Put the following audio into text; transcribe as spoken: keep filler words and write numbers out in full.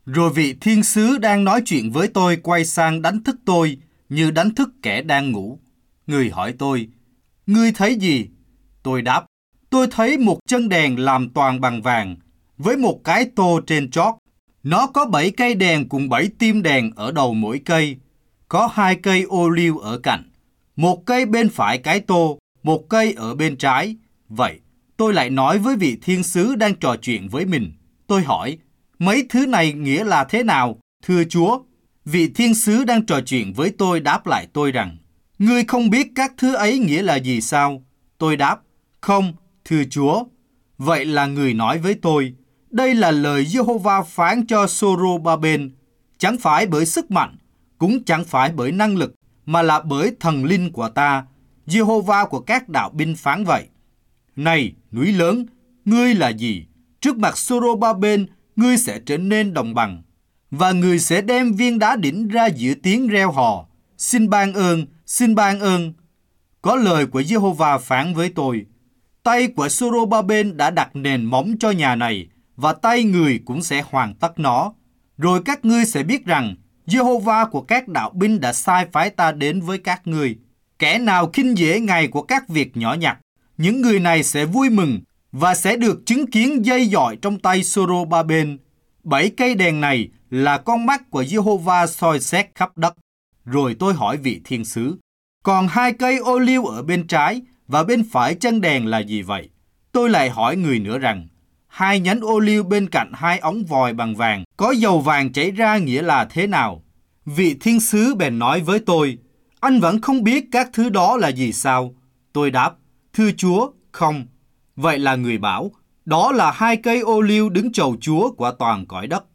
Rồi vị thiên sứ đang nói chuyện với tôi quay sang đánh thức tôi như đánh thức kẻ đang ngủ. Người hỏi tôi, ngươi thấy gì? Tôi đáp, tôi thấy một chân đèn làm toàn bằng vàng, với một cái tô trên chót. Nó có bảy cây đèn cùng bảy tim đèn ở đầu mỗi cây. Có hai cây ô liu ở cạnh, một cây bên phải cái tô, một cây ở bên trái. Vậy, tôi lại nói với vị thiên sứ đang trò chuyện với mình. Tôi hỏi, mấy thứ này nghĩa là thế nào, thưa Chúa? Vị thiên sứ đang trò chuyện với tôi đáp lại tôi rằng, ngươi không biết các thứ ấy nghĩa là gì sao? Tôi đáp, không, thưa Chúa. Vậy là người nói với tôi, đây là lời Giê-hô-va phán cho Sô-rô-ba-bên, chẳng phải bởi sức mạnh, cũng chẳng phải bởi năng lực, mà là bởi thần linh của ta, Giê-hô-va của các đạo binh phán vậy. Này, núi lớn, ngươi là gì? Trước mặt Sô-rô-ba-bên, ngươi sẽ trở nên đồng bằng, và người sẽ đem viên đá đỉnh ra giữa tiếng reo hò. Xin ban ơn, xin ban ơn. Có lời của Giê-hô-va phán với tôi, tay của Sô-rô-ba-bên đã đặt nền móng cho nhà này, và tay người cũng sẽ hoàn tất nó. Rồi các ngươi sẽ biết rằng Giê-hô-va của các đạo binh đã sai phái ta đến với các ngươi. Kẻ nào khinh dễ ngày của các việc nhỏ nhặt, những người này sẽ vui mừng và sẽ được chứng kiến dây dọi trong tay Sô-rô-ba-bên. Bảy cây đèn này là con mắt của Giê-hô-va soi xét khắp đất. Rồi tôi hỏi vị thiên sứ, còn hai cây ô liu ở bên trái và bên phải chân đèn là gì vậy? Tôi lại hỏi người nữa rằng, hai nhánh ô liu bên cạnh hai ống vòi bằng vàng, có dầu vàng chảy ra nghĩa là thế nào? Vị thiên sứ bèn nói với tôi, anh vẫn không biết các thứ đó là gì sao? Tôi đáp, thưa Chúa, không. Vậy là người bảo, đó là hai cây ô liu đứng chầu Chúa của toàn cõi đất.